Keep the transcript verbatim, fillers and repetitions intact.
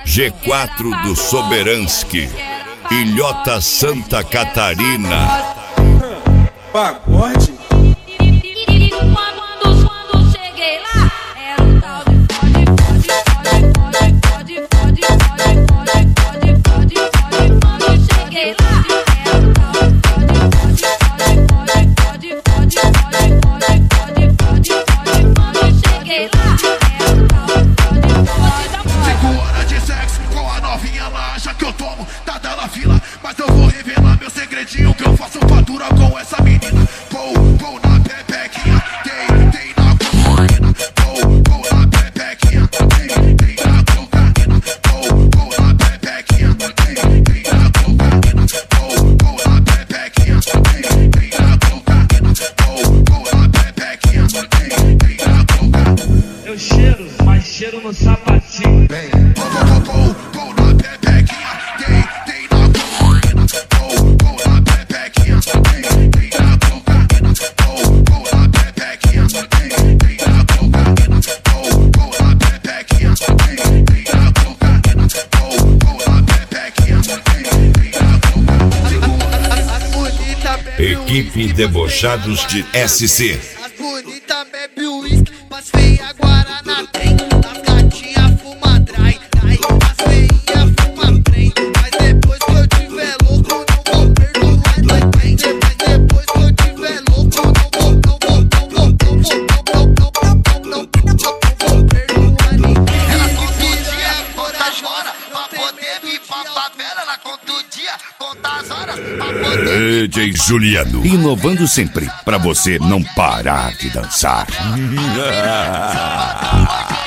G quatro do Soberansky, Ilhota Santa Catarina. Pagode. Quando cheguei lá, era um tal de fode, fode, fode, fode, fode, fode, fode, fode, fode. Quando cheguei lá, era um tal de fode, fode, fode, fode, fode, fode, fode, fode, fode. Quando cheguei lá, era um tal de fode, fode. Cinco horas de sexo com a novinha, ela acha que eu tomo, tá dela fila. Mas eu vou revelar meu segredinho, que eu faço fatura com essa menina. Pou, pou na pepequinha, dei, dei na cocaína. Pou, pou na pepequinha, dei, dei na cocaína. Pou, pou na pepequinha, dei, dei na cocaína. Pou, pou na pepequinha, dei, dei na cocaína. Pou, pou na pepequinha, dei, dei na cocaína. Eu cheiro, mas cheiro no sapatinho. Vem, pou, pou, pou, pou na pepequinha, dei, dei na cocaína. Pou, pou na pepequinha, dei, dei na cocaína. Pou, pou na pepequinha, dei, dei na cocaína. Pou, pou na pepequinha, dei, dei na cocaína. Pou, pou na pepequinha, dei, dei na cocaína. Equipe Debochados de S C. As bonita bebe uísque, as feia guarana tem. As gatinha fuma dry, dry. As feia fuma trem. Mas depois que eu tiver louco, não vou perdoar, nós tem. Mas depois que eu tiver louco, não vou, não vou, não vou, não vou, não vou, não vou, não vou perdoar ninguém. Ela conta o dia, conta as horas, pra poder vir pra favela. Ela conta o dia, conta as horas, pra poder. D J Juliano, inovando sempre, pra você não parar de dançar.